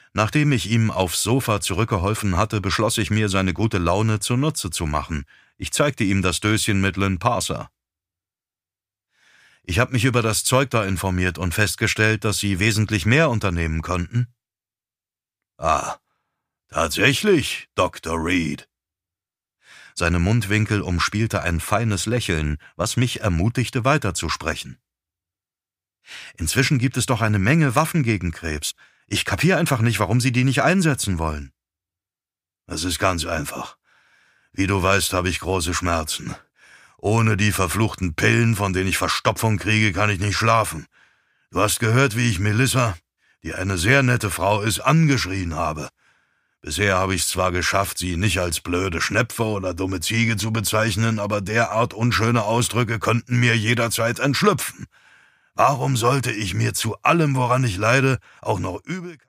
Nachdem ich ihm aufs Sofa zurückgeholfen hatte, beschloss ich mir, seine gute Laune zunutze zu machen. Ich zeigte ihm das Döschen mit Lynn Parser. »Ich habe mich über das Zeug da informiert und festgestellt, dass Sie wesentlich mehr unternehmen könnten.« »Ah, tatsächlich, Dr. Reed?« Seine Mundwinkel umspielte ein feines Lächeln, was mich ermutigte, weiterzusprechen. »Inzwischen gibt es doch eine Menge Waffen gegen Krebs. Ich kapiere einfach nicht, warum Sie die nicht einsetzen wollen.« »Das ist ganz einfach. Wie du weißt, habe ich große Schmerzen. Ohne die verfluchten Pillen, von denen ich Verstopfung kriege, kann ich nicht schlafen. Du hast gehört, wie ich Melissa, die eine sehr nette Frau ist, angeschrien habe. Bisher habe ich es zwar geschafft, sie nicht als blöde Schnepfe oder dumme Ziege zu bezeichnen, aber derart unschöne Ausdrücke könnten mir jederzeit entschlüpfen. Warum sollte ich mir zu allem, woran ich leide, auch noch übel